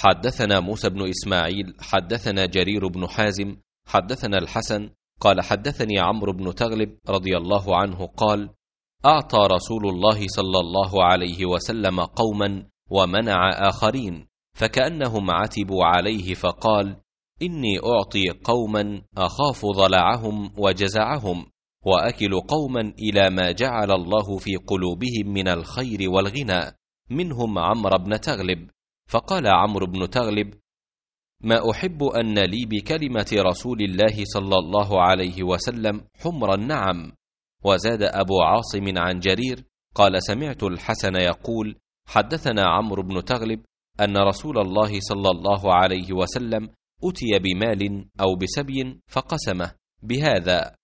حدثنا موسى بن إسماعيل حدثنا جرير بن حازم حدثنا الحسن قال حدثني عمرو بن تغلب رضي الله عنه قال: أعطى رسول الله صلى الله عليه وسلم قوما ومنع آخرين، فكأنهم عتبوا عليه فقال: إني أعطي قوما أخاف ضلعهم وجزعهم، وأكل قوما إلى ما جعل الله في قلوبهم من الخير والغنى، منهم عمرو بن تغلب. فقال عمرو بن تغلب: ما أحب أن لي بكلمة رسول الله صلى الله عليه وسلم حمر النعم. وزاد أبو عاصم عن جرير قال: سمعت الحسن يقول: حدثنا عمرو بن تغلب أن رسول الله صلى الله عليه وسلم أتي بمال أو بسبي فقسمه بهذا،